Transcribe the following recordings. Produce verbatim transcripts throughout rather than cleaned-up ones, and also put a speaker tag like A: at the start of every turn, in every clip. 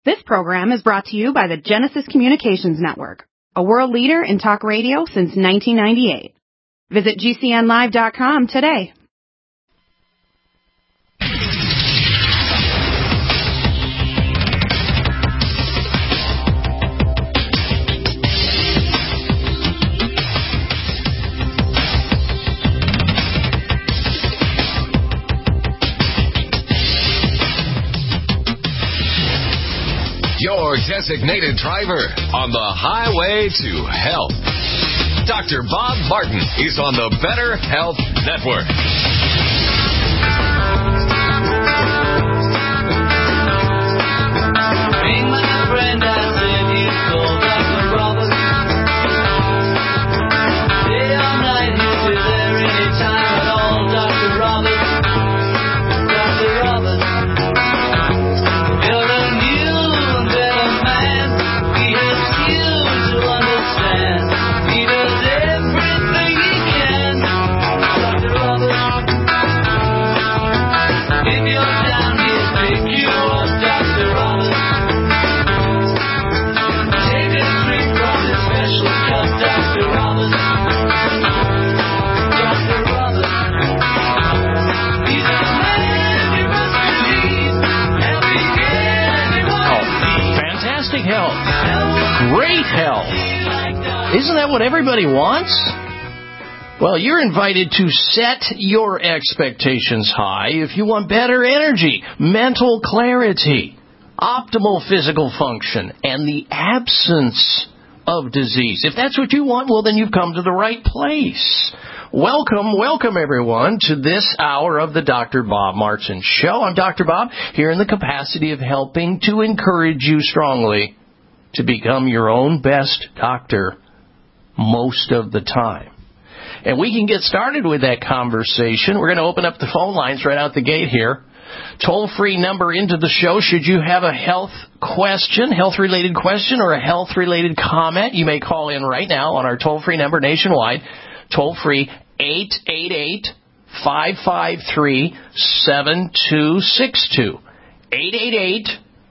A: This program is brought to you by the Genesis Communications Network, a world leader in talk radio since nineteen ninety-eight. Visit G C N live dot com today.
B: Your designated driver on the highway to health. Doctor Bob Martin is on the Better Health Network.
C: Ring my friend, I said he's called Doctor Roberts. Day or night, he'll be there anytime at all. Doctor Roberts, Doctor Roberts. You're a new and better man. He has skills to understand. He does everything he can. Doctor Roberts. If you're down, he'll pick you up. Doctor Roberts. Take a drink from his special cup. Doctor Roberts. Doctor Roberts. He's a man you must believe. Happy everybody.
D: Fantastic health. Great health. Isn't that what everybody wants? Well, you're invited to set your expectations high if you want better energy, mental clarity, optimal physical function, and the absence of disease. If that's what you want, well, then you've come to the right place. Welcome, welcome, everyone, to this hour of the Doctor Bob Martin Show. I'm Doctor Bob, here in the capacity of helping to encourage you strongly to become your own best doctor most of the time. And we can get started with that conversation. We're going to open up the phone lines right out the gate here. Toll-free number into the show. Should you have a health question, health-related question, or a health-related comment, you may call in right now on our toll-free number nationwide. Toll-free eight eight eight, five five three, seven two six two. eight eight eight,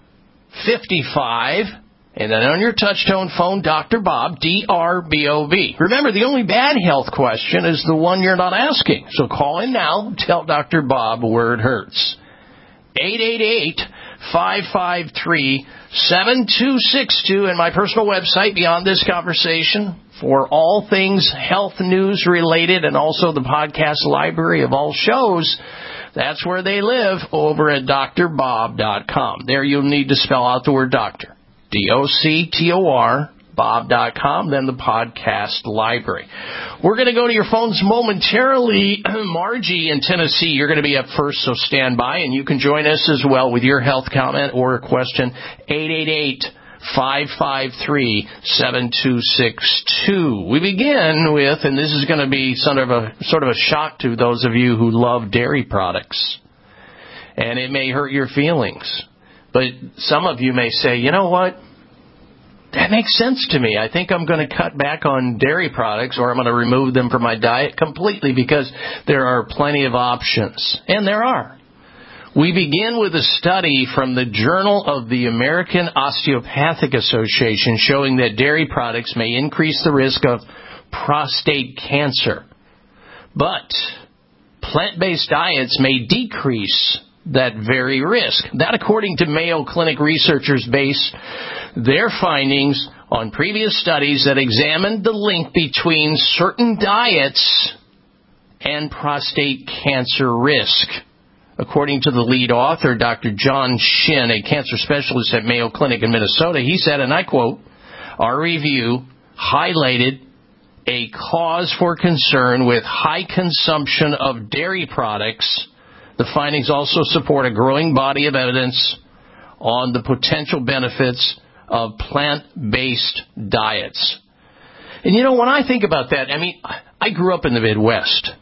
D: five five, and then on your touch-tone phone, Doctor Bob, D R B O B. Remember, the only bad health question is the one you're not asking. So call in now, tell Doctor Bob where it hurts. eight eight eight, five five three, seven two six two, and my personal website, Beyond This Conversation, for all things health news related, and also the podcast library of all shows. That's where they live, over at D R bob dot com. There you'll need to spell out the word doctor. D O C T O R, bob dot com, then the podcast library. We're going to go to your phones momentarily. Margie in Tennessee, you're going to be up first, so stand by, and you can join us as well with your health comment or a question. eight eight eight, five five three, seven two six two. We begin with, and this is going to be sort of a sort of a shock to those of you who love dairy products, and it may hurt your feelings. But some of you may say, you know what? That makes sense to me. I think I'm going to cut back on dairy products, or I'm going to remove them from my diet completely, because there are plenty of options. And there are. We begin with a study from the Journal of the American Osteopathic Association showing that dairy products may increase the risk of prostate cancer. But plant-based diets may decrease that very risk. That, according to Mayo Clinic researchers, base their findings on previous studies that examined the link between certain diets and prostate cancer risk. According to the lead author, Doctor John Shin, a cancer specialist at Mayo Clinic in Minnesota, he said, and I quote, "Our review highlighted a cause for concern with high consumption of dairy products. The findings also support a growing body of evidence on the potential benefits of plant-based diets." And you know, when I think about that, I mean, I grew up in the Midwest.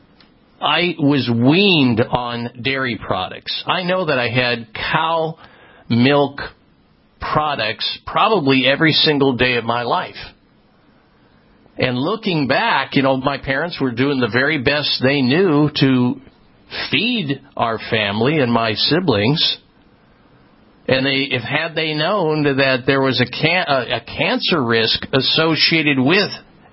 D: I was weaned on dairy products. I know that I had cow milk products probably every single day of my life. And looking back, you know, my parents were doing the very best they knew to feed our family and my siblings. And they, if had they known that there was a, can, a, a cancer risk associated with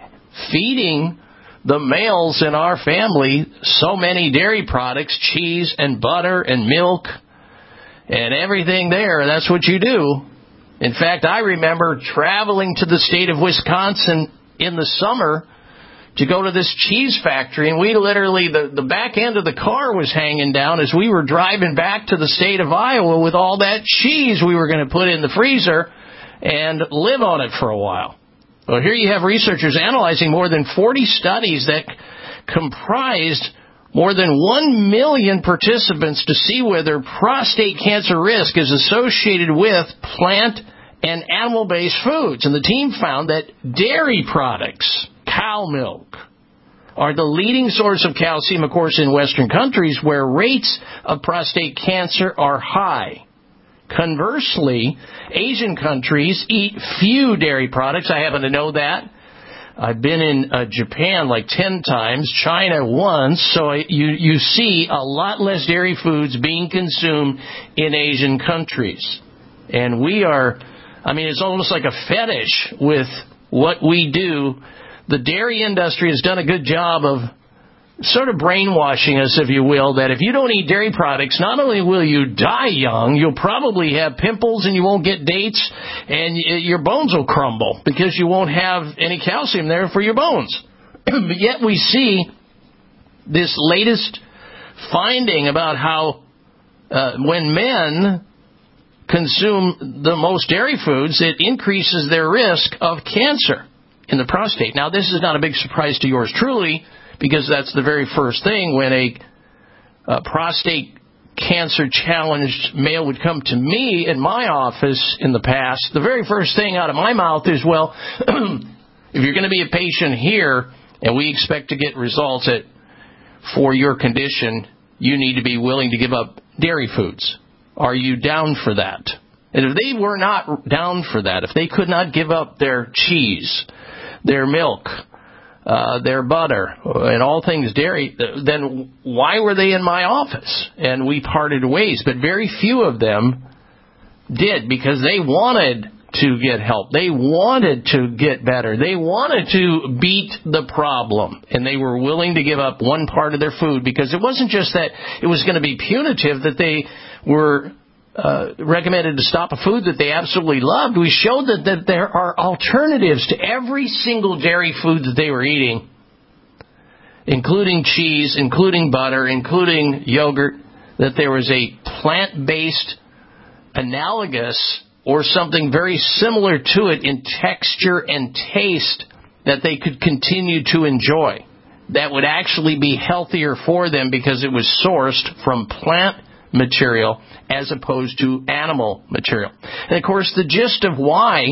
D: feeding the males in our family so many dairy products, cheese and butter and milk and everything there, that's what you do. In fact, I remember traveling to the state of Wisconsin in the summer to go to this cheese factory, and we literally, the, the back end of the car was hanging down as we were driving back to the state of Iowa with all that cheese we were going to put in the freezer and live on it for a while. Well, here you have researchers analyzing more than forty studies that comprised more than one million participants to see whether prostate cancer risk is associated with plant and animal-based foods. And the team found that dairy products, cow milk, are the leading source of calcium, of course, in Western countries where rates of prostate cancer are high. Conversely, Asian countries eat few dairy products. I happen to know that. I've been in uh, Japan like ten times, China once, so I, you, you see a lot less dairy foods being consumed in Asian countries. And we are, I mean, it's almost like a fetish with what we do. The dairy industry has done a good job of sort of brainwashing us, if you will, that if you don't eat dairy products, not only will you die young, you'll probably have pimples and you won't get dates and your bones will crumble because you won't have any calcium there for your bones. But yet we see this latest finding about how uh, when men consume the most dairy foods, it increases their risk of cancer in the prostate. Now, this is not a big surprise to yours truly, because that's the very first thing when a, a prostate cancer-challenged male would come to me in my office in the past. The very first thing out of my mouth is, well, if you're going to be a patient here and we expect to get results at, for your condition, you need to be willing to give up dairy foods. Are you down for that? And if they were not down for that, if they could not give up their cheese, their milk, Uh, their butter, and all things dairy, then why were they in my office? And we parted ways. But very few of them did, because they wanted to get help. They wanted to get better. They wanted to beat the problem. And they were willing to give up one part of their food, because it wasn't just that it was going to be punitive, that they were Uh, recommended to stop a food that they absolutely loved. We showed that, that there are alternatives to every single dairy food that they were eating, including cheese, including butter, including yogurt, that there was a plant-based analogous or something very similar to it in texture and taste that they could continue to enjoy, that would actually be healthier for them because it was sourced from plant material as opposed to animal material. And, of course, the gist of why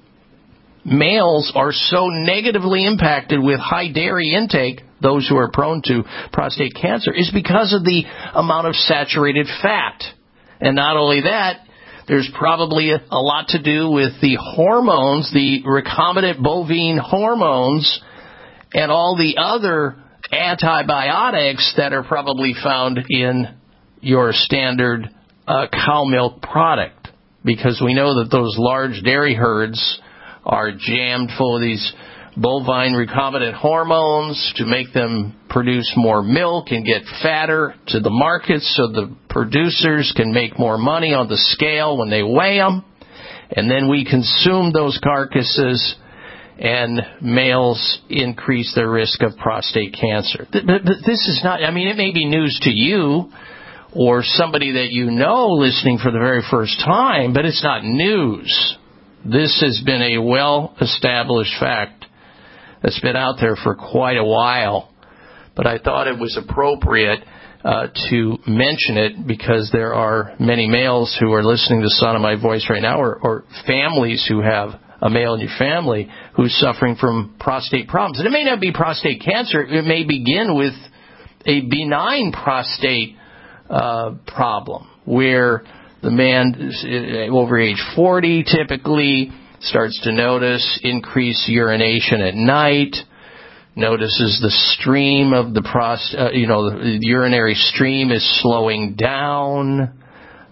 D: males are so negatively impacted with high dairy intake, those who are prone to prostate cancer, is because of the amount of saturated fat. And not only that, there's probably a, a lot to do with the hormones, the recombinant bovine hormones, and all the other antibiotics that are probably found in your standard uh, cow milk product, because we know that those large dairy herds are jammed full of these bovine recombinant hormones to make them produce more milk and get fatter to the markets so the producers can make more money on the scale when they weigh them. And then we consume those carcasses, and males increase their risk of prostate cancer. But this is not, I mean, it may be news to you or somebody that you know listening for the very first time, but it's not news. This has been a well-established fact that's been out there for quite a while. But I thought it was appropriate uh, to mention it, because there are many males who are listening to the sound of my voice right now, or, or families who have a male in your family who's suffering from prostate problems. And it may not be prostate cancer. It may begin with a benign prostate Uh, problem, where the man over age forty typically starts to notice increased urination at night, notices the stream of the prost, uh, you know, the urinary stream is slowing down,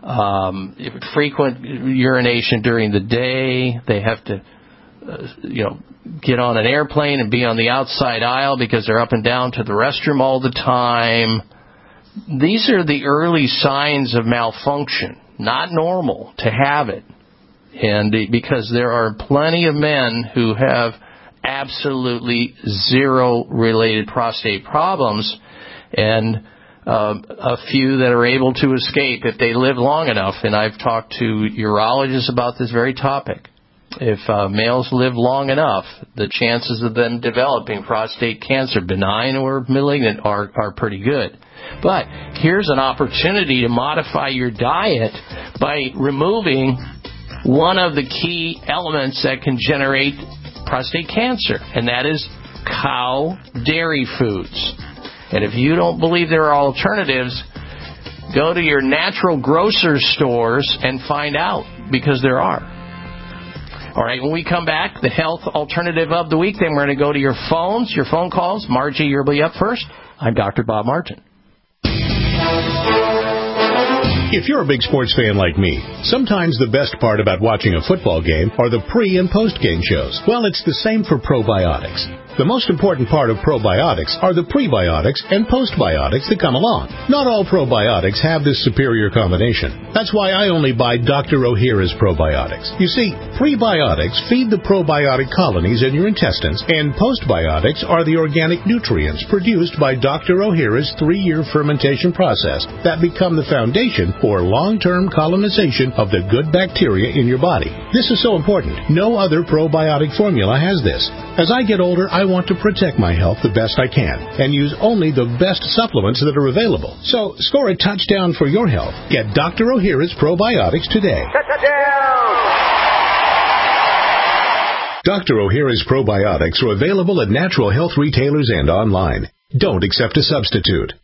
D: um, frequent urination during the day. They have to, uh, you know, get on an airplane and be on the outside aisle because they're up and down to the restroom all the time. These are the early signs of malfunction. Not normal to have it. And because there are plenty of men who have absolutely zero related prostate problems, and uh, a few that are able to escape if they live long enough. And I've talked to urologists about this very topic. If uh, males live long enough, the chances of them developing prostate cancer, benign or malignant, are, are pretty good. But here's an opportunity to modify your diet by removing one of the key elements that can generate prostate cancer, and that is cow dairy foods. And if you don't believe there are alternatives, go to your natural grocer stores and find out, because there are. All right, when we come back, the health alternative of the week, then we're going to go to your phones, your phone calls. Margie, you'll be up first. I'm Doctor Bob Martin.
E: If you're a big sports fan like me, sometimes the best part about watching a football game are the pre- and post-game shows. Well, it's the same for probiotics. The most important part of probiotics are the prebiotics and postbiotics that come along. Not all probiotics have this superior combination. That's why I only buy Doctor O'Hara's probiotics. You see, prebiotics feed the probiotic colonies in your intestines, and postbiotics are the organic nutrients produced by Doctor O'Hara's three-year fermentation process that become the foundation for long-term colonization of the good bacteria in your body. This is so important. No other probiotic formula has this. As I get older, I want to protect my health the best I can and use only the best supplements that are available. So score a touchdown for your health. Get Doctor O'Hara's probiotics today. Touchdown! Doctor O'Hara's probiotics are available at natural health retailers and online. Don't accept a substitute.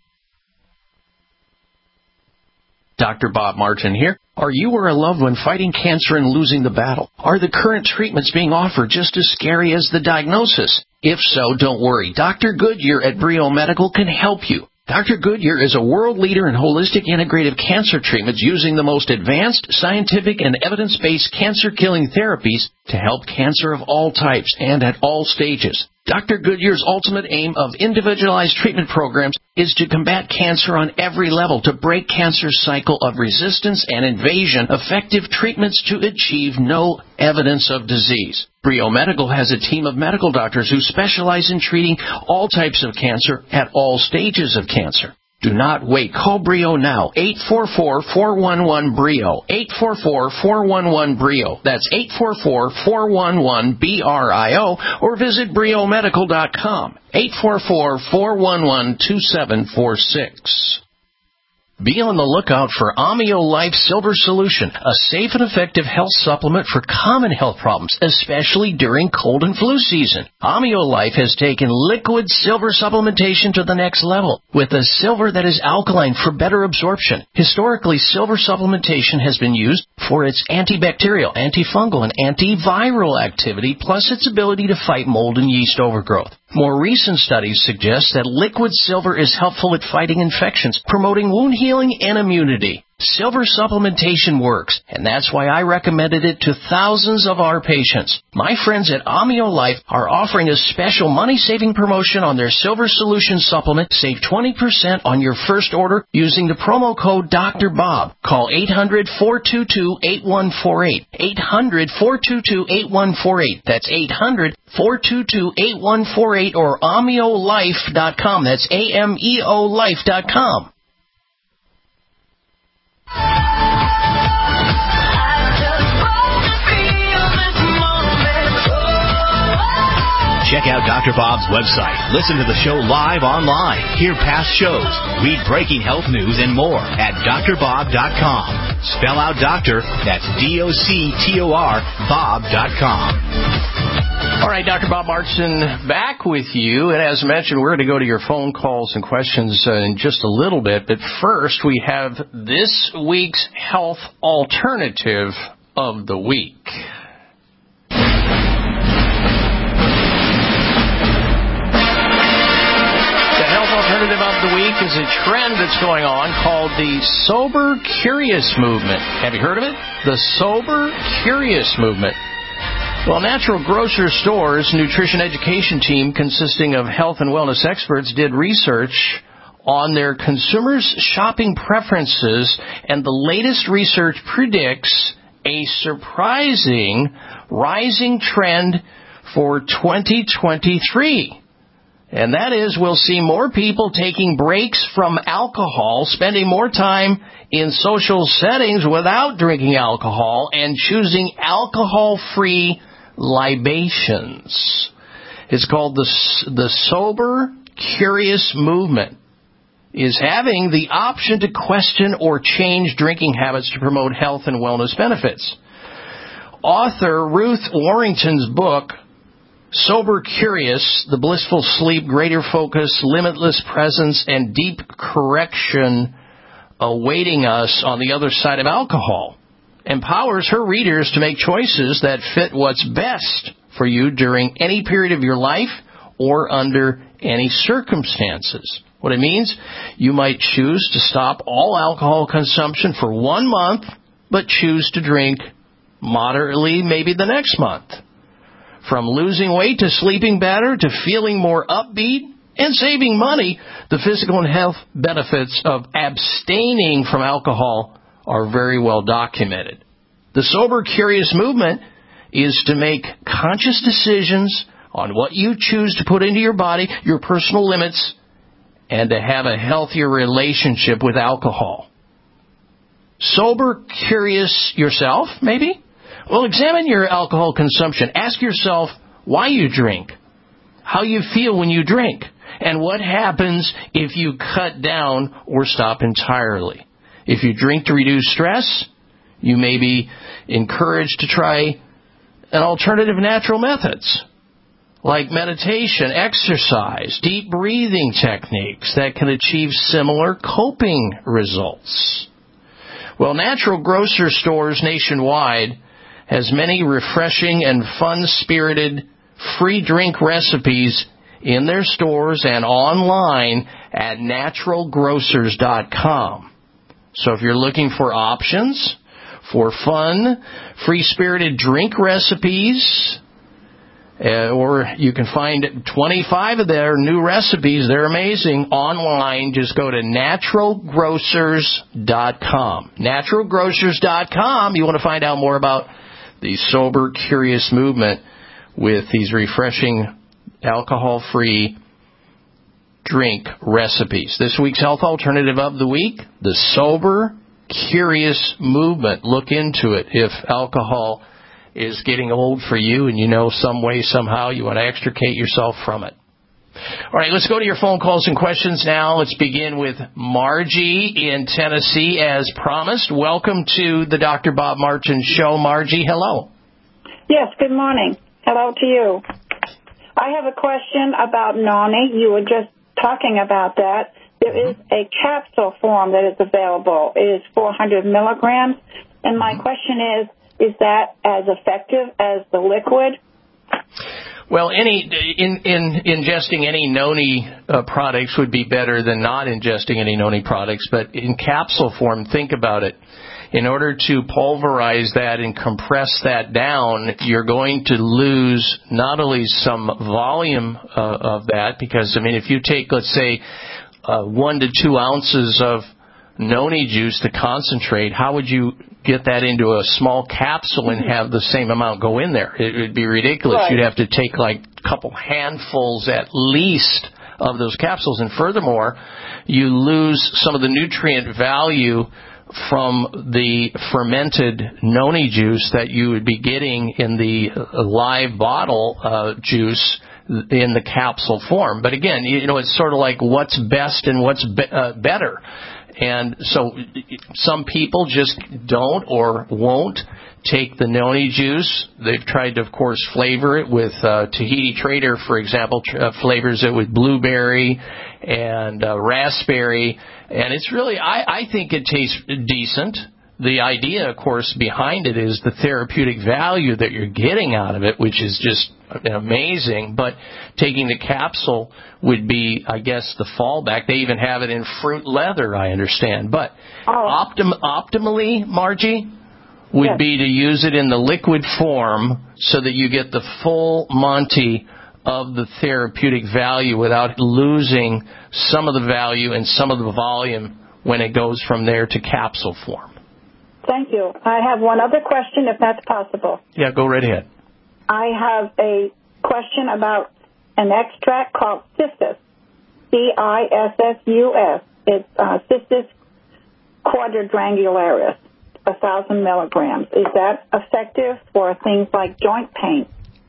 D: Doctor Bob Martin here. Are you or a loved one fighting cancer and losing the battle? Are the current treatments being offered just as scary as the diagnosis? If so, don't worry. Doctor Goodyear at Brio Medical can help you. Doctor Goodyear is a world leader in holistic integrative cancer treatments using the most advanced scientific and evidence-based cancer-killing therapies to help cancer of all types and at all stages. Doctor Goodyear's ultimate aim of individualized treatment programs is to combat cancer on every level, to break cancer's cycle of resistance and invasion, effective treatments to achieve no evidence of disease. Brio Medical has a team of medical doctors who specialize in treating all types of cancer at all stages of cancer. Do not wait. Call Brio now. eight four four, four one one, B R I O. eight four four, four one one, B R I O. That's eight four four, four one one, B R I O. Or visit brio medical dot com. eight four four, four one one, two seven four six. Be on the lookout for Amio Life Silver Solution, a safe and effective health supplement for common health problems, especially during cold and flu season. Amio Life has taken liquid silver supplementation to the next level, with a silver that is alkaline for better absorption. Historically, silver supplementation has been used for its antibacterial, antifungal, and antiviral activity, plus its ability to fight mold and yeast overgrowth. More recent studies suggest that liquid silver is helpful at fighting infections, promoting wound healing and immunity. Silver supplementation works, and that's why I recommended it to thousands of our patients. My friends at Amio Life are offering a special money-saving promotion on their Silver Solution supplement. Save twenty percent on your first order using the promo code Doctor Bob. Call eight hundred, four two two, eight one four eight. eight hundred, four two two, eight one four eight. That's eight hundred, four two two, eight one four eight or ameo life dot com. That's A M E O life dot com.
F: Check out Doctor Bob's website. Listen to the show live online. Hear past shows. Read breaking health news and more at D R bob dot com. Spell out doctor, that's D O C T O R, Bob dot com.
D: All right, Doctor Bob Martin back with you. And as mentioned, we're going to go to your phone calls and questions uh, in just a little bit. But first, we have this week's health alternative of the week. The health alternative of the week is a trend that's going on called the Sober Curious Movement. Have you heard of it? The Sober Curious Movement. Well, Natural Grocer Store's nutrition education team, consisting of health and wellness experts, did research on their consumers' shopping preferences, and the latest research predicts a surprising rising trend for twenty twenty-three. And that is, we'll see more people taking breaks from alcohol, spending more time in social settings without drinking alcohol, and choosing alcohol-free libations. It's called the, the Sober Curious Movement. Is having the option to question or change drinking habits to promote health and wellness benefits. Author Ruth Warrington's book, Sober Curious, The Blissful Sleep, Greater Focus, Limitless Presence, and Deep Correction Awaiting Us on the Other Side of Alcohol, empowers her readers to make choices that fit what's best for you during any period of your life or under any circumstances. What it means, you might choose to stop all alcohol consumption for one month, but choose to drink moderately maybe the next month. From losing weight to sleeping better to feeling more upbeat and saving money, the physical and health benefits of abstaining from alcohol are very well documented. The Sober Curious Movement is to make conscious decisions on what you choose to put into your body, your personal limits, and to have a healthier relationship with alcohol. Sober curious yourself, maybe? Well, examine your alcohol consumption. Ask yourself why you drink, how you feel when you drink, and what happens if you cut down or stop entirely. If you drink to reduce stress, you may be encouraged to try an alternative natural methods, like meditation, exercise, deep breathing techniques that can achieve similar coping results. Well, Natural Grocer Stores nationwide has many refreshing and fun-spirited free drink recipes in their stores and online at natural grocers dot com. So if you're looking for options for fun, free-spirited drink recipes, Uh, or you can find twenty-five of their new recipes. They're amazing. Online, just go to natural grocers dot com. natural grocers dot com. You want to find out more about the Sober Curious Movement with these refreshing alcohol-free drink recipes. This week's health alternative of the week, the Sober Curious Movement. Look into it if alcohol is getting old for you and you know some way, somehow you want to extricate yourself from it. All right, let's go to your phone calls and questions now. Let's begin with Margie in Tennessee as promised. Welcome to the Doctor Bob Martin Show. Margie, hello.
G: Yes, good morning. Hello to you. I have a question about Noni. You were just talking about that. There is a capsule form that is available. It is four hundred milligrams. And my question is, is that as effective as the liquid?
D: Well, any in, in ingesting any Noni uh, products would be better than not ingesting any Noni products. But in capsule form, think about it. In order to pulverize that and compress that down, you're going to lose not only some volume uh, of that, because, I mean, if you take, let's say, uh, one to two ounces of Noni juice to concentrate, how would you get that into a small capsule and have the same amount go in there? It would be ridiculous.
G: Right.
D: You'd have to take like a couple handfuls at least of those capsules. And furthermore, you lose some of the nutrient value from the fermented Noni juice that you would be getting in the live bottle uh, juice in the capsule form. But again, you know, it's sort of like what's best and what's be- uh, better. And so some people just don't or won't take the Noni juice. They've tried to, of course, flavor it with uh, Tahiti Trader, for example, uh, flavors it with blueberry and uh, raspberry. And it's really, I, I think it tastes decent. the idea, of course, behind it is the therapeutic value that you're getting out of it, which is just amazing. But taking the capsule would be, I guess, the fallback. They even have it in fruit leather, I understand. But
G: oh.
D: optim- optimally, Margie, would
G: yes.
D: be to use it in the liquid form so that you get the full Monty of the therapeutic value without losing some of the value and some of the volume when it goes from there to capsule form.
G: Thank you. I have one other question, if that's possible.
D: Yeah, go right ahead.
G: I have a question about an extract called Cistus, C I S S U S. It's uh, Cistus quadrangularis, one thousand milligrams. Is that effective for things like joint pain?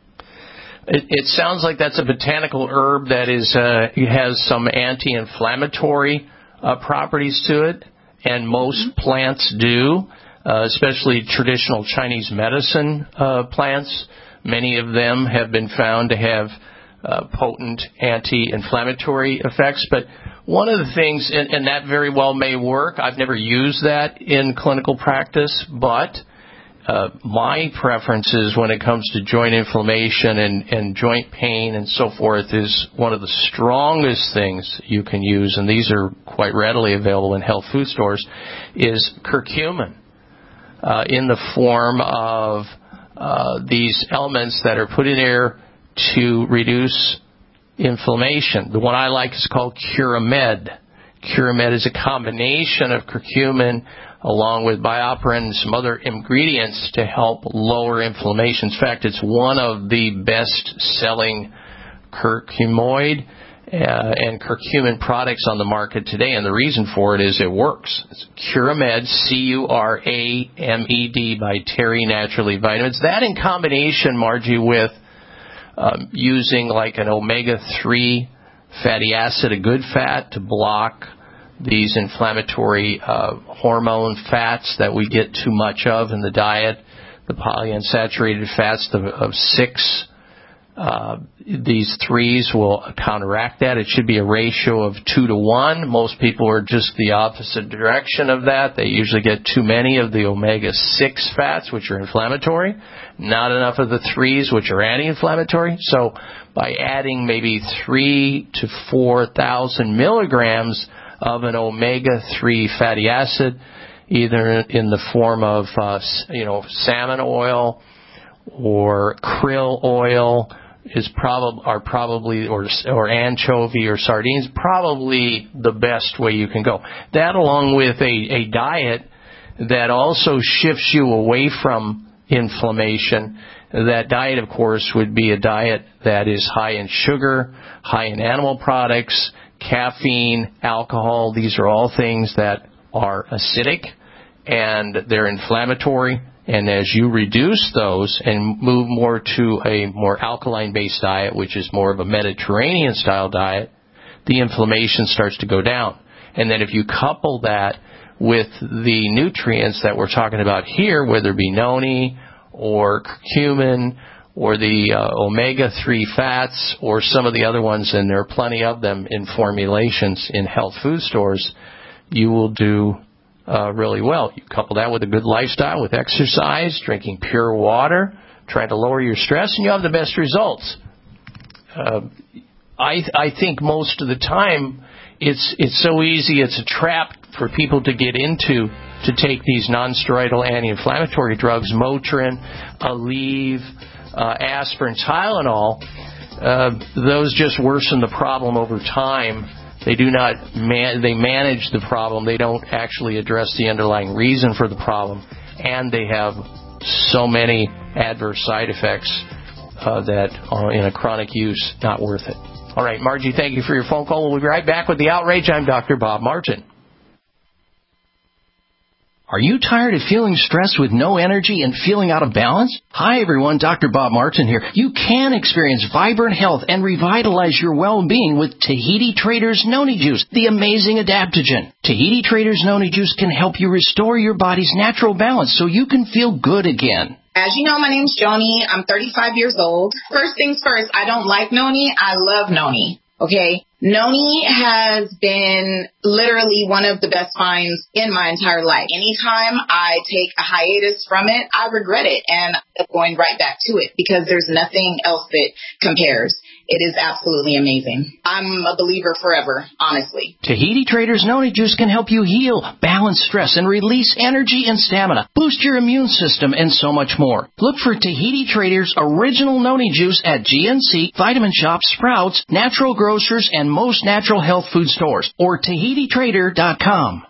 D: It, it sounds like that's a botanical herb that is uh, has some anti-inflammatory uh, properties to it, and most mm-hmm. plants do, uh, especially traditional Chinese medicine uh, plants. Many of them have been found to have uh, potent anti-inflammatory effects. But one of the things, and, and that very well may work, I've never used that in clinical practice, but uh, my preferences when it comes to joint inflammation and, and joint pain and so forth is one of the strongest things you can use, and these are quite readily available in health food stores, is curcumin uh, in the form of uh, these elements that are put in there to reduce inflammation. The one I like is called Curamed. Curamed is a combination of curcumin along with bioperin and some other ingredients to help lower inflammation. In fact, it's one of the best-selling curcuminoid uh, and curcumin products on the market today, and the reason for it is it works. It's Curamed, C U R A M E D, by Terry Naturally Vitamins. That in combination, Margie, with um, using like an omega three fatty acid, a good fat, to block these inflammatory uh, hormone fats that we get too much of in the diet, the polyunsaturated fats the, of six. Uh, these threes will counteract that. It should be a ratio of two to one. Most people are just the opposite direction of that. They usually get too many of the omega six fats, which are inflammatory, not enough of the threes, which are anti-inflammatory. So by adding maybe three to four thousand milligrams of an omega three fatty acid, either in the form of uh, you know salmon oil or krill oil, is probably are probably or or anchovy or sardines, probably the best way you can go. That, along with a, a diet that also shifts you away from inflammation. That diet, of course, would be a diet that is high in sugar, high in animal products, caffeine, alcohol. These are all things that are acidic and they're inflammatory. And as you reduce those and move more to a more alkaline-based diet, which is more of a Mediterranean-style diet, the inflammation starts to go down. And then if you couple that with the nutrients that we're talking about here, whether it be noni or curcumin or the uh, omega three fats or some of the other ones, and there are plenty of them in formulations in health food stores, you will do uh, really well. You couple that with a good lifestyle, with exercise, drinking pure water, trying to lower your stress, and you have the best results. Uh, I, I think most of the time it's it's so easy, it's a trap for people to get into to take these non-steroidal anti-inflammatory drugs, Motrin, Aleve, uh, aspirin, Tylenol. Uh, those just worsen the problem over time. They do not man- they manage the problem. They don't actually address the underlying reason for the problem, and they have so many adverse side effects uh, that are in a chronic use, not worth it. All right, Margie, thank you for your phone call. We'll be right back with the outrage. I'm Doctor Bob Martin. Are you tired of feeling stressed with no energy and feeling out of balance? Hi, everyone. Doctor Bob Martin here. You can experience vibrant health and revitalize your well-being with Tahiti Traders Noni Juice, the amazing adaptogen. Tahiti Traders Noni Juice can help you restore your body's natural balance so you can feel good again.
H: As you know, my name's Joni. I'm thirty-five years old. First things first, I don't like noni. I love noni. Okay? Noni has been literally one of the best finds in my entire life. Anytime I take a hiatus from it, I regret it and I'm going right back to it because there's nothing else that compares. It is absolutely amazing. I'm a believer forever, honestly.
D: Tahiti Traders Noni Juice can help you heal, balance stress, and release energy and stamina, boost your immune system, and so much more. Look for Tahiti Traders Original Noni Juice at G N C, Vitamin Shop, Sprouts, Natural Grocers, and most natural health food stores, or Tahiti Trader dot com.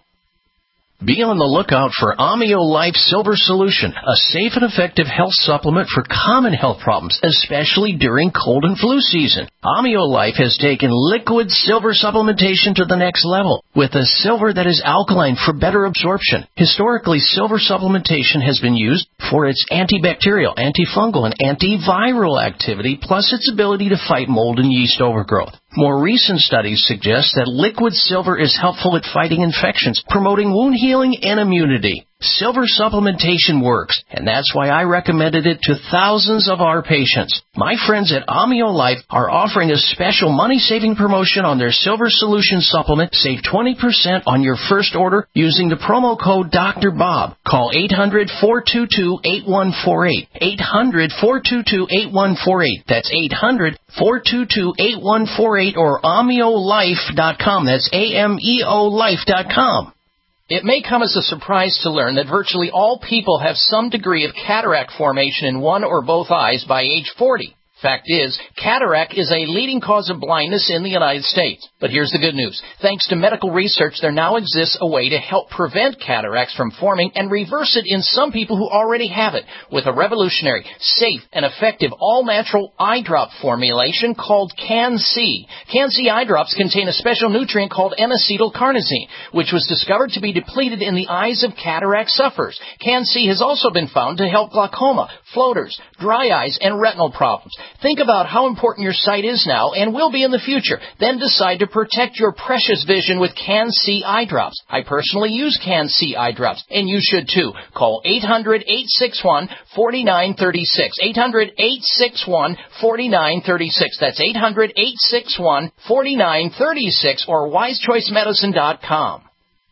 D: Be on the lookout for Amio Life Silver Solution, a safe and effective health supplement for common health problems, especially during cold and flu season. Amio Life has taken liquid silver supplementation to the next level, with a silver that is alkaline for better absorption. Historically, silver supplementation has been used for its antibacterial, antifungal, and antiviral activity, plus its ability to fight mold and yeast overgrowth. More recent studies suggest that liquid silver is helpful at fighting infections, promoting wound healing and immunity. Silver supplementation works, and that's why I recommended it to thousands of our patients. My friends at Amio Life are offering a special money-saving promotion on their Silver Solution supplement. Save twenty percent on your first order using the promo code Doctor Bob. Call eight hundred, four two two, eight one four eight. eight hundred, four two two, eight one four eight. That's eight hundred, four two two, eight one four eight or ameo life dot com. That's A M E O life dot com. It may come as a surprise to learn that virtually all people have some degree of cataract formation in one or both eyes by age forty. Fact is, cataract is a leading cause of blindness in the United States. But here's the good news. Thanks to medical research, there now exists a way to help prevent cataracts from forming and reverse it in some people who already have it with a revolutionary, safe, and effective all-natural eye drop formulation called Can-C. Can-C eye drops contain a special nutrient called N-acetylcarnosine, which was discovered to be depleted in the eyes of cataract sufferers. Can-C has also been found to help glaucoma, floaters, dry eyes, and retinal problems. Think about how important your sight is now and will be in the future. Then decide to protect your precious vision with Can-C eye drops. I personally use Can-C eye drops, and you should too. Call eight hundred, eight six one, four nine three six. eight hundred, eight six one, four nine three six. That's eight hundred, eight six one, four nine three six or wise choice medicine dot com.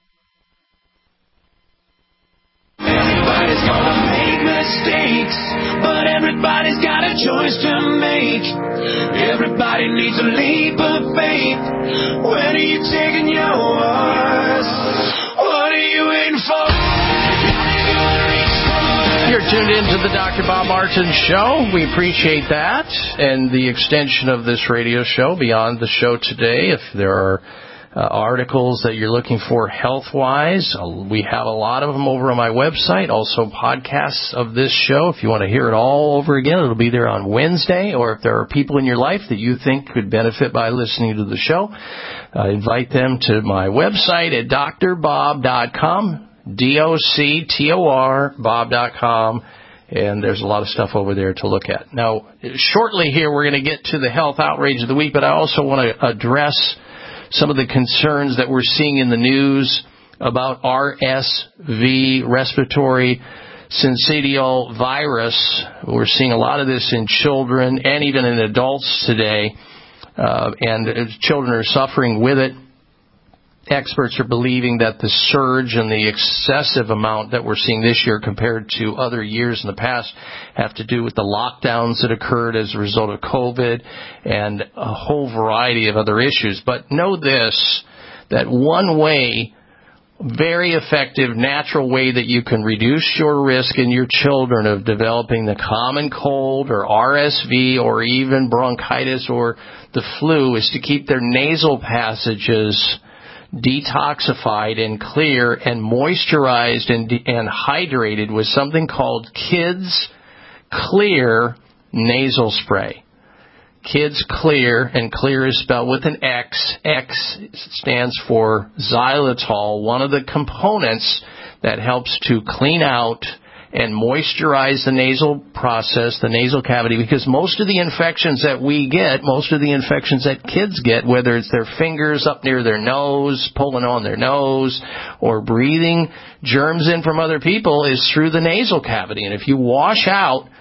C: Everybody's gonna make mistakes, but everybody's got a choice to make. Everybody needs a leap of faith. When are you taking yours? What are you waiting for?
D: You're tuned in to the Doctor Bob Martin Show. We appreciate that and the extension of this radio show beyond the show today. If there are Uh, articles that you're looking for health-wise, we have a lot of them over on my website. Also podcasts of this show. If you want to hear it all over again, it'll be there on Wednesday. Or if there are people in your life that you think could benefit by listening to the show, uh, invite them to my website at doctor bob dot com, D O C T O R, bob dot com. And there's a lot of stuff over there to look at. Now, shortly here, we're going to get to the health outrage of the week, but I also want to address some of the concerns that we're seeing in the news about R S V, respiratory syncytial virus. We're seeing a lot of this in children and even in adults today, uh, and children are suffering with it. Experts are believing that the surge and the excessive amount that we're seeing this year compared to other years in the past have to do with the lockdowns that occurred as a result of COVID and a whole variety of other issues. But know this, that one way, very effective, natural way that you can reduce your risk in your children of developing the common cold or R S V or even bronchitis or the flu is to keep their nasal passages detoxified and clear and moisturized and, and hydrated with something called Kids Clear Nasal Spray. Kids Clear, and clear is spelled with an X. X stands for xylitol, one of the components that helps to clean out and moisturize the nasal process, the nasal cavity, because most of the infections that we get, most of the infections that kids get, whether it's their fingers up near their nose, pulling on their nose, or breathing germs in from other people, is through the nasal cavity. And if you wash out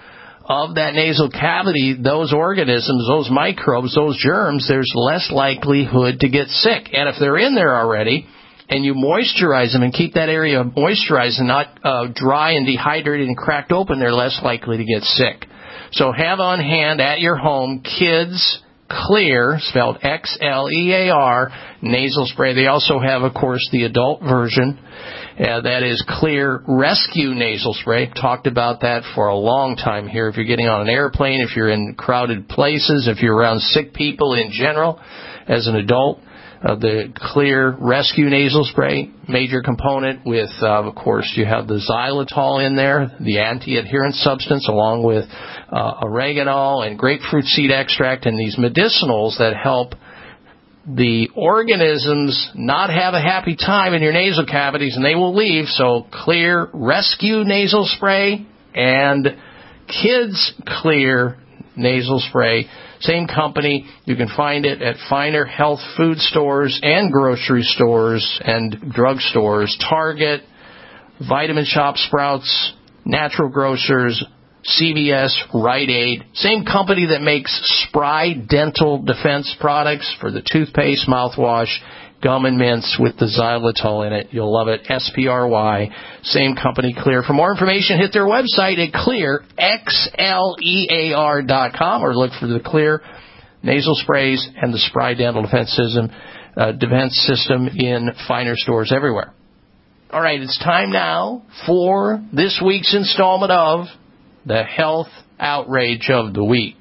D: of that nasal cavity, those organisms, those microbes, those germs, there's less likelihood to get sick. And if they're in there already, and you moisturize them and keep that area moisturized and not uh, dry and dehydrated and cracked open, they're less likely to get sick. So have on hand at your home Kids Clear, spelled X L E A R, nasal spray. They also have, of course, the adult version. Uh, that is Clear Rescue Nasal Spray. Talked about that for a long time here. If you're getting on an airplane, if you're in crowded places, if you're around sick people in general as an adult, Uh, the Clear Rescue Nasal Spray, major component with, uh, of course, you have the xylitol in there, the anti-adherent substance, along with uh, oregano and grapefruit seed extract, and these medicinals that help the organisms not have a happy time in your nasal cavities, and they will leave. So Clear Rescue Nasal Spray and Kids Clear Nasal Spray, same company. You can find it at finer health food stores and grocery stores and drug stores, Target, Vitamin Shop, Sprouts, Natural Grocers, C V S, Rite Aid. Same company that makes Spry Dental Defense products for the toothpaste, mouthwash, gum and mints with the xylitol in it. You'll love it. S P R Y. Same company, Clear. For more information, hit their website at clear, X L E A R dot com, or look for the Clear nasal sprays and the Spry Dental Defense System, uh, defense system in finer stores everywhere. All right, it's time now for this week's installment of the Health Outrage of the Week.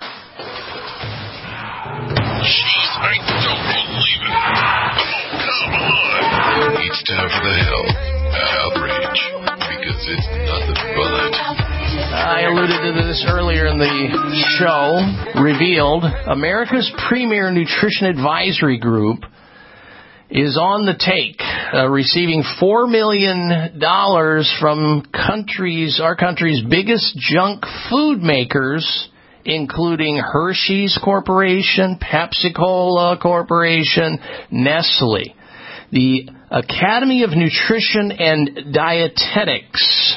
B: Jeez, I don't believe it. Oh, come on. It's time for the Health Outrage, because it's nothing but.
D: I alluded to this earlier in the show. Revealed, America's premier nutrition advisory group is on the take, uh, receiving four million dollars from countries, our country's biggest junk food makers, including Hershey's Corporation, Pepsi-Cola Corporation, Nestle. The Academy of Nutrition and Dietetics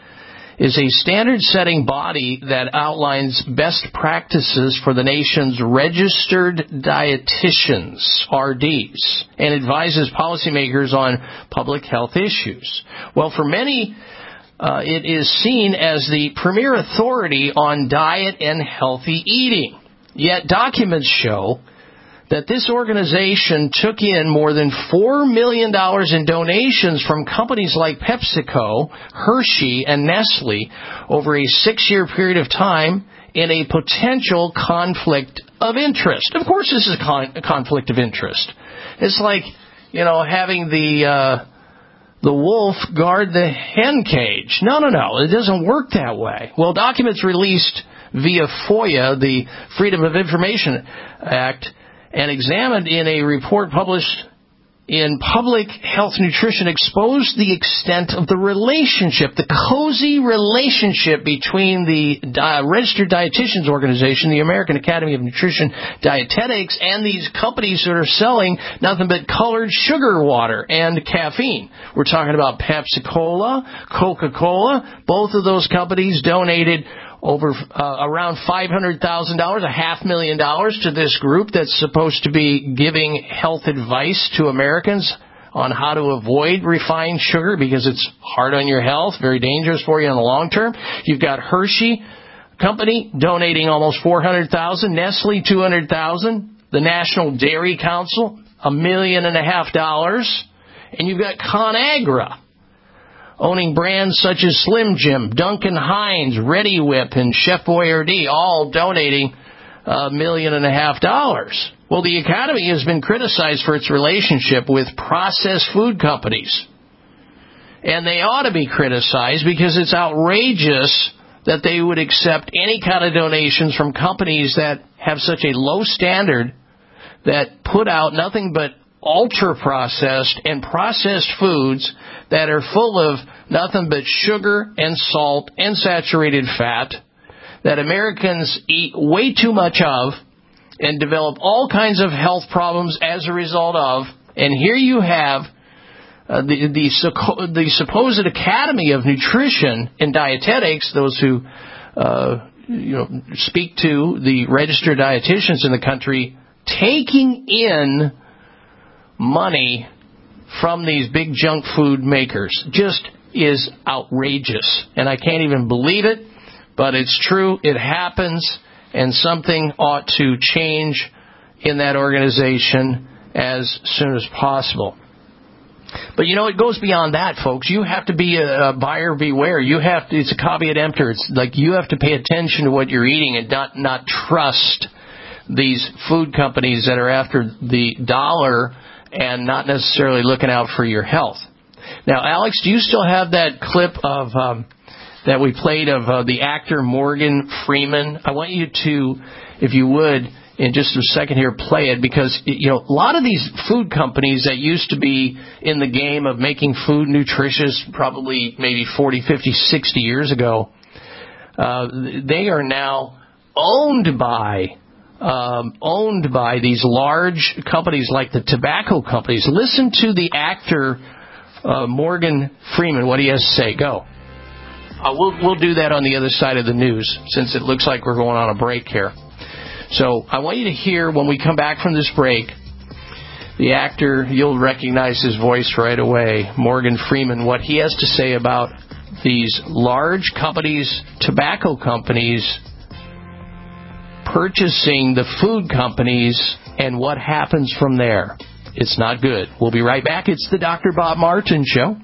D: is a standard-setting body that outlines best practices for the nation's registered dietitians, R Ds, and advises policymakers on public health issues. Well, for many, uh, it is seen as the premier authority on diet and healthy eating. Yet documents show that this organization took in more than four million dollars in donations from companies like PepsiCo, Hershey, and Nestle over a six-year period of time in a potential conflict of interest. Of course, this is a, con- a conflict of interest. It's like, you know, having the uh, the wolf guard the hen cage. No, no, no. It doesn't work that way. Well, documents released via FOIA, the Freedom of Information Act, and examined in a report published in Public Health Nutrition, exposed the extent of the relationship, the cozy relationship between the di- Registered Dietitians Organization, the American Academy of Nutrition Dietetics, and these companies that are selling nothing but colored sugar water and caffeine. We're talking about Pepsi-Cola, Coca-Cola. Both of those companies donated over uh, around five hundred thousand dollars, a half million dollars to this group that's supposed to be giving health advice to Americans on how to avoid refined sugar because it's hard on your health, very dangerous for you in the long term. You've got Hershey Company donating almost four hundred thousand dollars, Nestle two hundred thousand dollars, the National Dairy Council a million and a half dollars, and you've got ConAgra, owning brands such as Slim Jim, Duncan Hines, Ready Whip, and Chef Boyardee, all donating a million and a half dollars. Well, the Academy has been criticized for its relationship with processed food companies. And they ought to be criticized because it's outrageous that they would accept any kind of donations from companies that have such a low standard that put out nothing but ultra-processed and processed foods that are full of nothing but sugar and salt and saturated fat that Americans eat way too much of and develop all kinds of health problems as a result of. And here you have uh, the, the, the supposed Academy of Nutrition and Dietetics, those who uh, you know, speak to the registered dietitians in the country, taking in money from these big junk food makers just is outrageous. And I can't even believe it, but it's true. It happens, and something ought to change in that organization as soon as possible. But, you know, it goes beyond that, folks. You have to be a, a buyer beware. You have to, it's a caveat emptor. It's like you have to pay attention to what you're eating and not, not trust these food companies that are after the dollar and not necessarily looking out for your health. Now, Alex, do you still have that clip of um, that we played of uh, the actor Morgan Freeman? I want you to, if you would, in just a second here, play it, because, you know, a lot of these food companies that used to be in the game of making food nutritious probably maybe forty, fifty, sixty years ago, uh, they are now owned by um, owned by these large companies like the tobacco companies. Listen to the actor uh, Morgan Freeman, what he has to say. Go. Uh, we'll, we'll do that on the other side of the news, since it looks like we're going on a break here. So I want you to hear, when we come back from this break, the actor, you'll recognize his voice right away, Morgan Freeman, what he has to say about these large companies, tobacco companies, purchasing the food companies and what happens from there. It's not good. We'll be right back. It's the Doctor Bob Martin Show.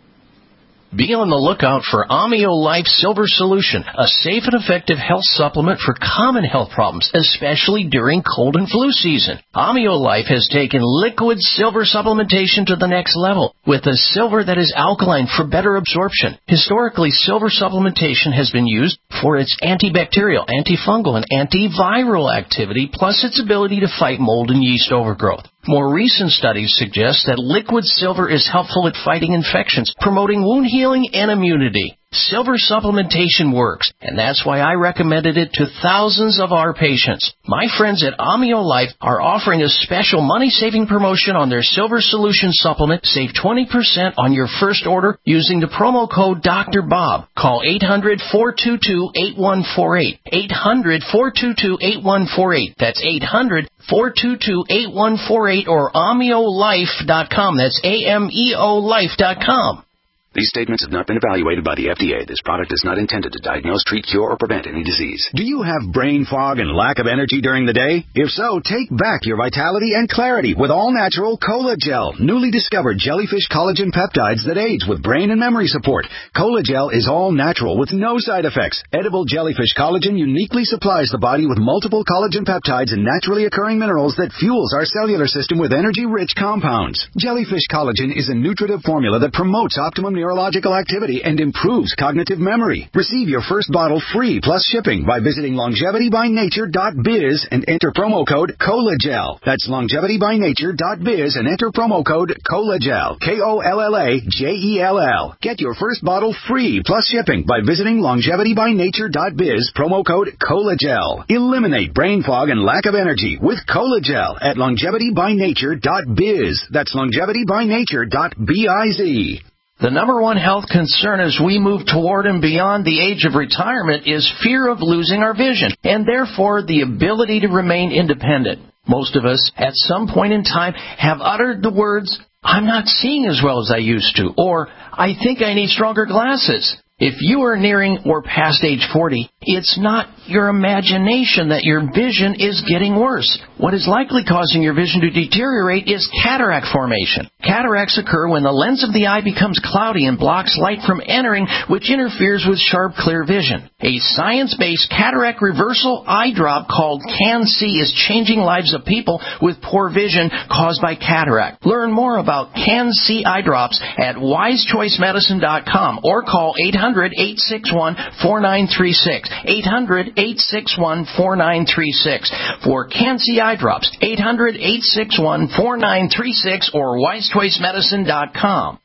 D: Be on the lookout for Amio Life Silver Solution, a safe and effective health supplement for common health problems, especially during cold and flu season. Amio Life has taken liquid silver supplementation to the next level with a silver that is alkaline for better absorption. Historically, silver supplementation has been used for its antibacterial, antifungal, and antiviral activity, plus its ability to fight mold and yeast overgrowth. More recent studies suggest that liquid silver is helpful at fighting infections, promoting wound healing and immunity. Silver supplementation works, and that's why I recommended it to thousands of our patients. My friends at Amio Life are offering a special money-saving promotion on their Silver Solution supplement. Save twenty percent on your first order using the promo code Doctor Bob. Call eight hundred, four two two, eight one four eight. eight hundred, four two two, eight one four eight. That's eight hundred, four two two, eight one four eight or ameo life dot com. That's A M E O life dot com.
I: These statements have not been evaluated by the F D A. This product is not intended to diagnose, treat, cure, or prevent any disease.
J: Do you have brain fog and lack of energy during the day? If so, take back your vitality and clarity with all-natural Cola-Gel, newly discovered jellyfish collagen peptides that aids with brain and memory support. Cola-Gel is all-natural with no side effects. Edible jellyfish collagen uniquely supplies the body with multiple collagen peptides and naturally occurring minerals that fuels our cellular system with energy-rich compounds. Jellyfish collagen is a nutritive formula that promotes optimum neurological activity and improves cognitive memory. Receive your first bottle free plus shipping by visiting longevity by nature dot biz and enter promo code COLAGEL. That's longevity by nature dot biz and enter promo code COLAGEL. K O L L A J E L L. Get your first bottle free plus shipping by visiting longevity by nature dot biz, promo code COLAGEL. Eliminate brain fog and lack of energy with Cola-Gel at longevity by nature dot biz. That's longevity by nature dot biz.
D: The number one health concern as we move toward and beyond the age of retirement is fear of losing our vision, and therefore the ability to remain independent. Most of us, at some point in time, have uttered the words, "I'm not seeing as well as I used to," or "I think I need stronger glasses." If you are nearing or past age forty, it's not your imagination that your vision is getting worse. What is likely causing your vision to deteriorate is cataract formation. Cataracts occur when the lens of the eye becomes cloudy and blocks light from entering, which interferes with sharp, clear vision. A science-based cataract reversal eye drop called CanC is changing lives of people with poor vision caused by cataract. Learn more about CanC eye drops at wise choice medicine dot com or call eight hundred, eight six one, four nine three six. eight hundred, eight six one, four nine three six. For CanC eye drops, eight hundred, eight six one, four nine three six or wise choice medicine dot com.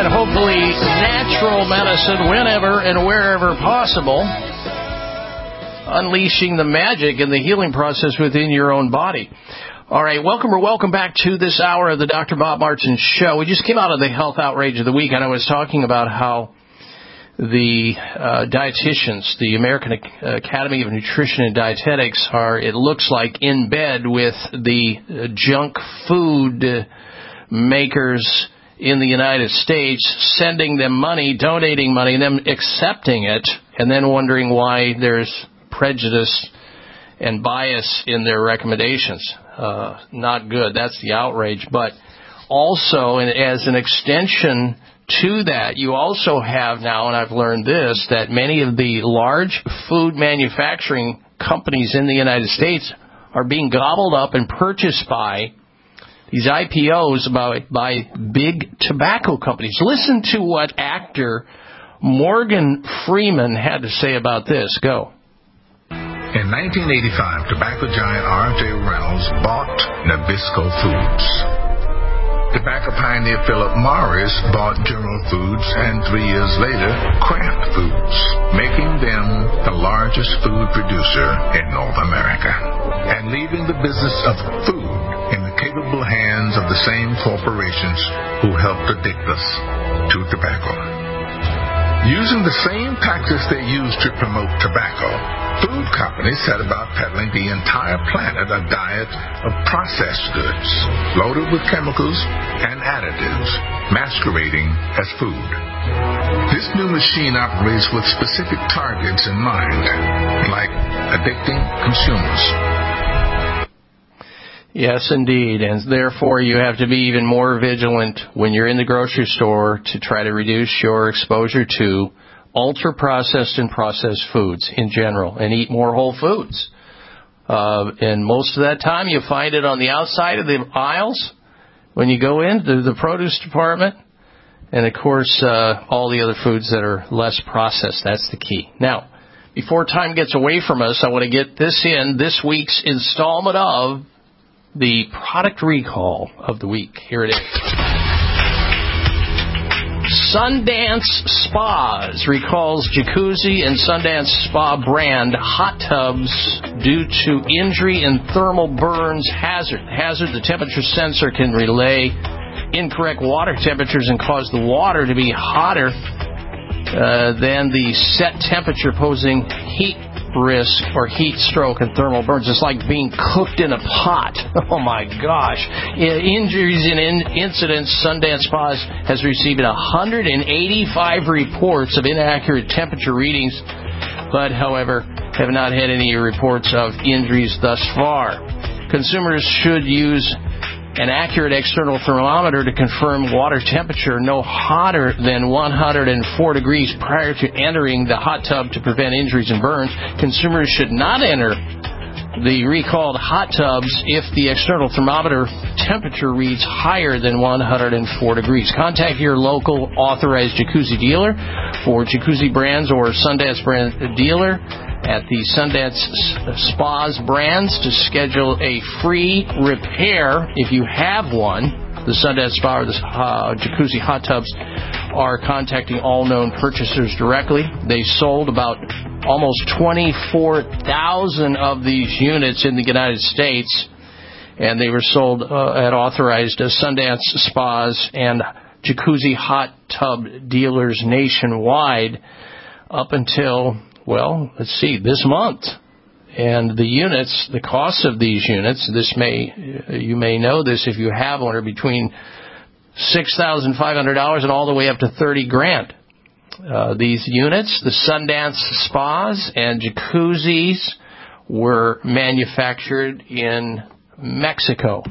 D: and hopefully natural medicine whenever and wherever possible, unleashing the magic and the healing process within your own body. All right, welcome or welcome back to this hour of the Doctor Bob Martin Show. We just came out of the Health Outrage of the Week, and I was talking about how the uh, dietitians, the American Academy of Nutrition and Dietetics, are, it looks like, in bed with the uh, junk food makers in the United States, sending them money, donating money, and them accepting it, and then wondering why there's prejudice and bias in their recommendations. Uh, not good. That's the outrage. But also, and as an extension to that, you also have now, and I've learned this, that many of the large food manufacturing companies in the United States are being gobbled up and purchased by these I P Os by, by big tobacco companies. Listen to what actor Morgan Freeman had to say about this. Go.
K: In nineteen eighty-five, tobacco giant R J Reynolds bought Nabisco Foods. Tobacco pioneer Philip Morris bought General Foods, and three years later, Kraft Foods, making them the largest food producer in North America, and leaving the business of food in the capable hands of the same corporations who helped addict us to tobacco. Using the same tactics they used to promote tobacco, food companies set about peddling the entire planet a diet of processed goods, loaded with chemicals and additives, masquerading as food. This new machine operates with specific targets in mind, like addicting consumers.
D: Yes, indeed, and therefore you have to be even more vigilant when you're in the grocery store to try to reduce your exposure to ultra-processed and processed foods in general, and eat more whole foods. Uh, and most of that time you find it on the outside of the aisles when you go into the produce department, and of course uh, all the other foods that are less processed. That's the key. Now, before time gets away from us, I want to get this in, this week's installment of the product recall of the week. Here it is. Sundance Spas recalls Jacuzzi and Sundance Spa brand hot tubs due to injury and thermal burns hazard. Hazard, the temperature sensor can relay incorrect water temperatures and cause the water to be hotter uh, than the set temperature, posing heat risk or heat stroke and thermal burns. It's like being cooked in a pot. Oh my gosh. In injuries and in incidents, Sundance Spas has received one hundred eighty-five reports of inaccurate temperature readings, but however have not had any reports of injuries thus far. Consumers should use an accurate external thermometer to confirm water temperature no hotter than one hundred four degrees prior to entering the hot tub to prevent injuries and burns. Consumers should not enter the recalled hot tubs if the external thermometer temperature reads higher than one hundred four degrees. Contact your local authorized Jacuzzi dealer for Jacuzzi brands or Sundance brand dealer at the Sundance Spas brands to schedule a free repair if you have one. The Sundance Spa or the uh, Jacuzzi hot tubs are contacting all known purchasers directly. They sold about almost twenty-four thousand of these units in the United States, and they were sold uh, at authorized uh, Sundance Spas and Jacuzzi hot tub dealers nationwide up until, well, let's see, this month. And the units, the cost of these units, this may, you may know this if you have one, are between six thousand five hundred dollars and all the way up to thirty grand. Uh, these units, the Sundance Spas and Jacuzzis, were manufactured in Mexico.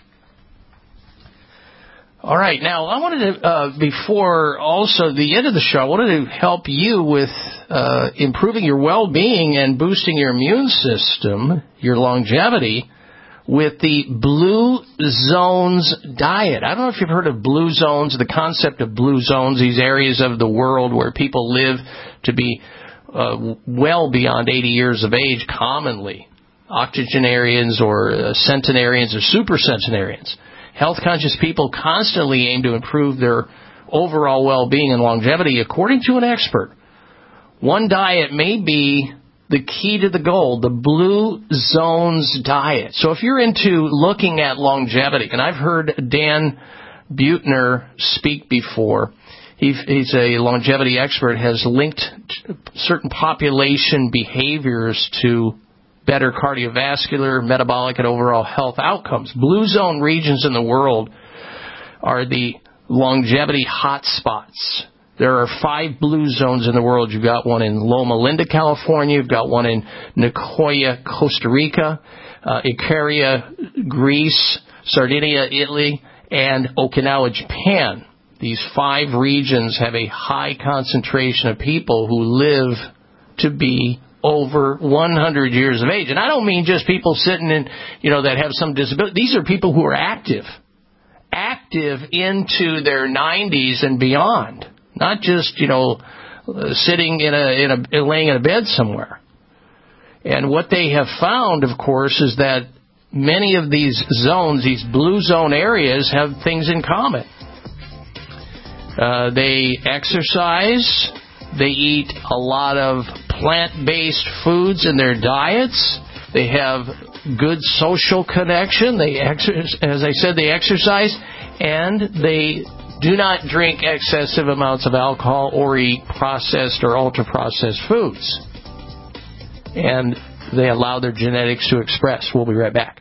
D: All right, now I wanted to, uh, before also the end of the show, I wanted to help you with uh, improving your well-being and boosting your immune system, your longevity, with the Blue Zones diet. I don't know if you've heard of Blue Zones, the concept of Blue Zones, these areas of the world where people live to be uh, well beyond eighty years of age commonly, octogenarians or uh, centenarians or super centenarians. Health-conscious people constantly aim to improve their overall well-being and longevity, according to an expert, one diet may be the key to the goal, the Blue Zones diet. So if you're into looking at longevity, and I've heard Dan Buettner speak before, He, he's a longevity expert, has linked certain population behaviors to better cardiovascular, metabolic, and overall health outcomes. Blue zone regions in the world are the longevity hotspots. There are five blue zones in the world. You've got one in Loma Linda, California. You've got one in Nicoya, Costa Rica, uh, Icaria, Greece, Sardinia, Italy, and Okinawa, Japan. These five regions have a high concentration of people who live to be over one hundred years of age. And I don't mean just people sitting in, you know, that have some disability. These are people who are active, active into their nineties and beyond, not just, you know, sitting in a, in a, laying in a bed somewhere. And what they have found, of course, is that many of these zones, these blue zone areas, have things in common. Uh, they exercise, they eat a lot of plant-based foods in their diets, they have good social connection, they exercise, as I said, they exercise, and they do not drink excessive amounts of alcohol or eat processed or ultra-processed foods. And they allow their genetics to express. We'll be right back.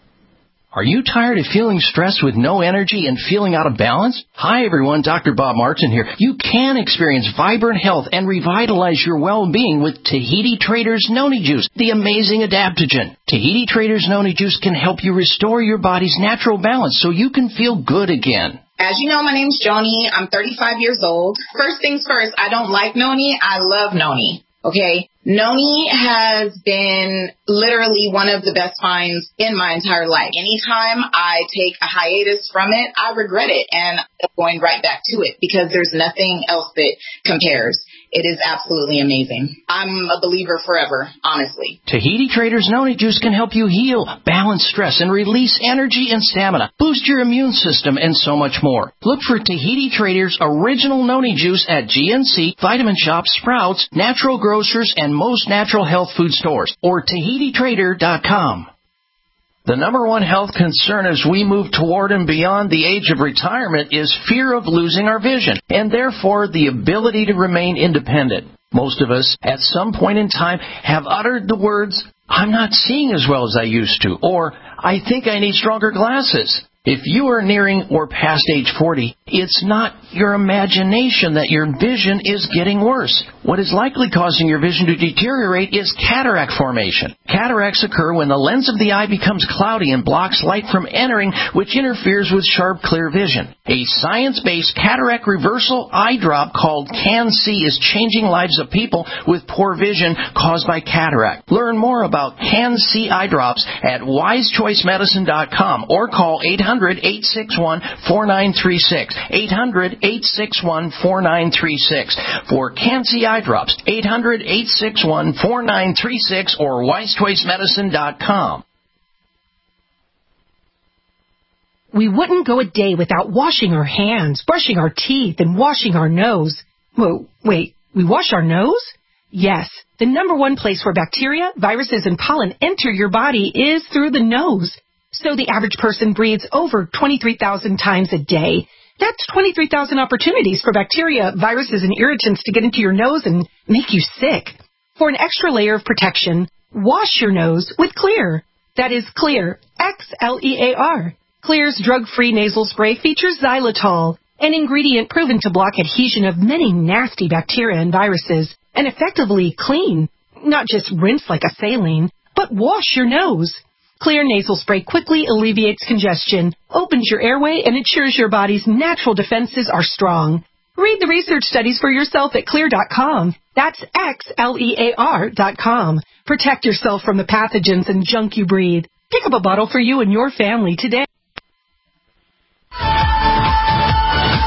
D: Are you tired of feeling stressed with no energy and feeling out of balance? Hi, everyone. Doctor Bob Martin here. You can experience vibrant health and revitalize your well-being with Tahiti Traders Noni Juice, the amazing adaptogen. Tahiti Traders Noni Juice can help you restore your body's natural balance so you can feel good again.
H: As you know, my name's Joni. I'm thirty-five years old. First things first, I don't like noni. I love noni. Okay? Noni has been literally one of the best finds in my entire life. Anytime I take a hiatus from it, I regret it, and I'm going right back to it because there's nothing else that compares. It is absolutely amazing. I'm a believer forever, honestly.
D: Tahiti Traders Noni Juice can help you heal, balance stress, and release energy and stamina, boost your immune system, and so much more. Look for Tahiti Traders Original Noni Juice at G N C, Vitamin Shop, Sprouts, Natural Grocers, and most natural health food stores, or Tahiti Trader dot com. The number one health concern as we move toward and beyond the age of retirement is fear of losing our vision, and therefore the ability to remain independent. Most of us, at some point in time, have uttered the words, "I'm not seeing as well as I used to," or "I think I need stronger glasses." If you are nearing or past age forty, it's not your imagination that your vision is getting worse. What is likely causing your vision to deteriorate is cataract formation. Cataracts occur when the lens of the eye becomes cloudy and blocks light from entering, which interferes with sharp, clear vision. A science-based cataract reversal eye drop called CanC is changing lives of people with poor vision caused by cataract. Learn more about CanC eye drops at wise choice medicine dot com or call eight hundred, eight six one, four nine three six. eight hundred, eight six one, four nine three six. For CanC eye drops, eight hundred, eight six one, four nine three six or wise choice medicine dot com.
L: We wouldn't go a day without washing our hands, brushing our teeth, and washing our nose. Whoa, wait, we wash our nose? Yes, the number one place where bacteria, viruses, and pollen enter your body is through the nose. So the average person breathes over twenty-three thousand times a day. That's twenty-three thousand opportunities for bacteria, viruses, and irritants to get into your nose and make you sick. For an extra layer of protection, wash your nose with Xlear. That is Xlear, X L E A R. Xlear's drug-free nasal spray features xylitol, an ingredient proven to block adhesion of many nasty bacteria and viruses, and effectively clean. Not just rinse like a saline, but wash your nose. Xlear nasal spray quickly alleviates congestion, opens your airway, and ensures your body's natural defenses are strong. Read the research studies for yourself at Xlear dot com. That's X L E A R dot com. Protect yourself from the pathogens and junk you breathe. Pick up a bottle for you and your family today.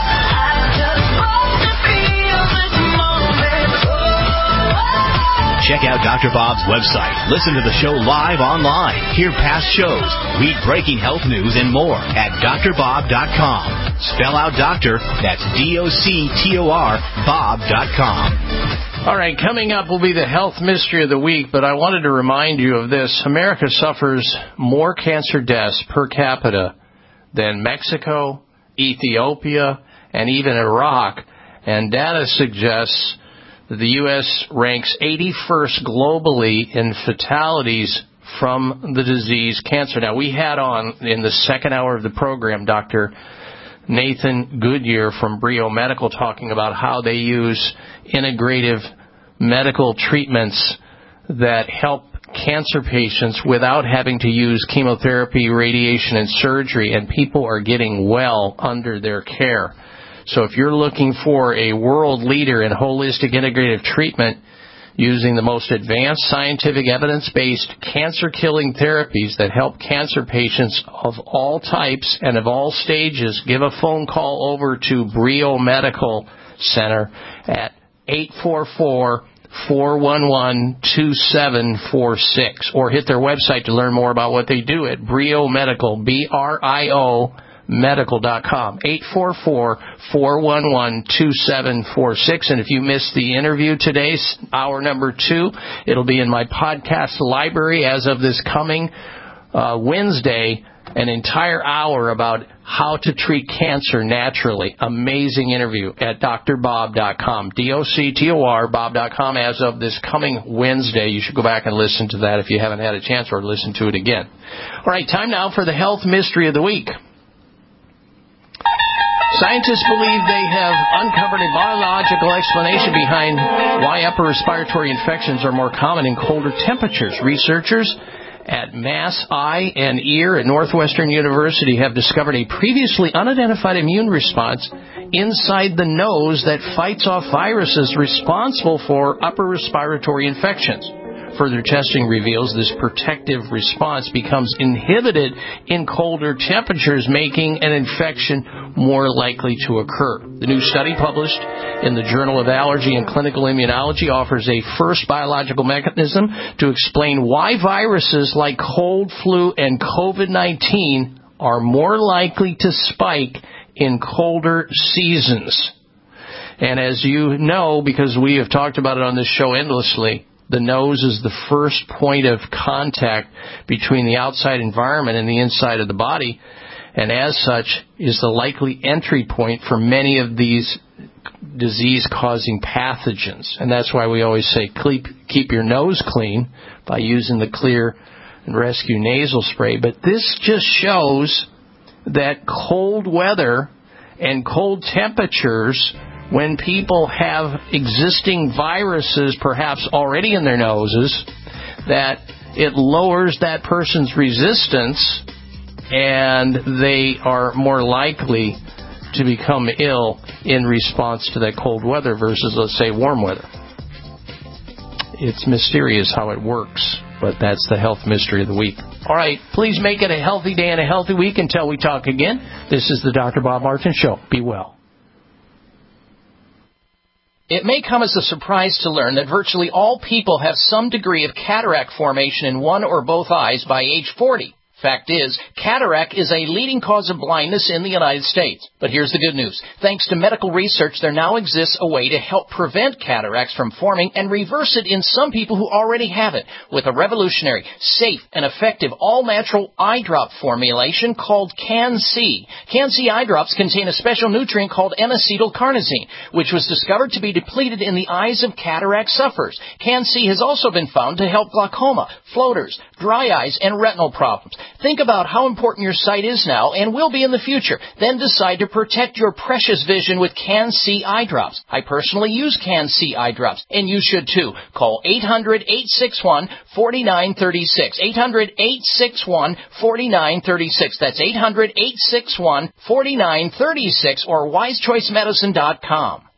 F: Check Check out Doctor Bob's website. Listen to the show live online. Hear past shows. Read breaking health news and more at D R bob dot com. Spell out doctor, that's D O C T O R, Bob dot com.
D: All right, coming up will be the health mystery of the week, but I wanted to remind you of this. America suffers more cancer deaths per capita than Mexico, Ethiopia, and even Iraq. And data suggests that the U S ranks eighty-first globally in fatalities from the disease cancer. Now, we had on in the second hour of the program Doctor Nathan Goodyear from Brio Medical talking about how they use integrative medical treatments that help cancer patients without having to use chemotherapy, radiation, and surgery, and people are getting well under their care. So if you're looking for a world leader in holistic integrative treatment using the most advanced scientific evidence-based cancer-killing therapies that help cancer patients of all types and of all stages, give a phone call over to Brio Medical Center at eight four four, four one one, two seven four six or hit their website to learn more about what they do at Brio Medical, B R I O medical dot com, eight four four, four one one, two seven four six. And if you missed the interview today, hour number two, it'll be in my podcast library as of this coming uh, Wednesday, an entire hour about how to treat cancer naturally. Amazing interview at D R bob dot com, D O C T O R, Bob dot com, as of this coming Wednesday. You should go back and listen to that if you haven't had a chance, or listen to it again. All right, time now for the health mystery of the week. Scientists believe they have uncovered a biological explanation behind why upper respiratory infections are more common in colder temperatures. Researchers at Mass Eye and Ear at Northwestern University have discovered a previously unidentified immune response inside the nose that fights off viruses responsible for upper respiratory infections. Further testing reveals this protective response becomes inhibited in colder temperatures, making an infection more likely to occur. The new study, published in the Journal of Allergy and Clinical Immunology, offers a first biological mechanism to explain why viruses like cold, flu, and COVID nineteen are more likely to spike in colder seasons. And as you know, because we have talked about it on this show endlessly, the nose is the first point of contact between the outside environment and the inside of the body, and as such is the likely entry point for many of these disease-causing pathogens. And that's why we always say keep, keep your nose clean by using the Clear and Rescue nasal spray. But this just shows that cold weather and cold temperatures, when people have existing viruses perhaps already in their noses, that it lowers that person's resistance and they are more likely to become ill in response to that cold weather versus, let's say, warm weather. It's mysterious how it works, but that's the health mystery of the week. All right, please make it a healthy day and a healthy week until we talk again. This is the Doctor Bob Martin Show. Be well. It may come as a surprise to learn that virtually all people have some degree of cataract formation in one or both eyes by age forty. Fact is, cataract is a leading cause of blindness in the United States. But here's the good news. Thanks to medical research, there now exists a way to help prevent cataracts from forming and reverse it in some people who already have it with a revolutionary, safe, and effective all-natural eye drop formulation called Can-C. Can-C eye drops contain a special nutrient called N-acetylcarnosine, which was discovered to be depleted in the eyes of cataract sufferers. Can-C has also been found to help glaucoma, floaters, dry eyes, and retinal problems. Think about how important your sight is now and will be in the future. Then decide to protect your precious vision with Can-C eye drops. I personally use Can-C eye drops, and you should too. Call eight hundred, eight six one, four nine three six. eight hundred, eight six one, four nine three six. That's eight hundred, eight six one, four nine three six or wise choice medicine dot com.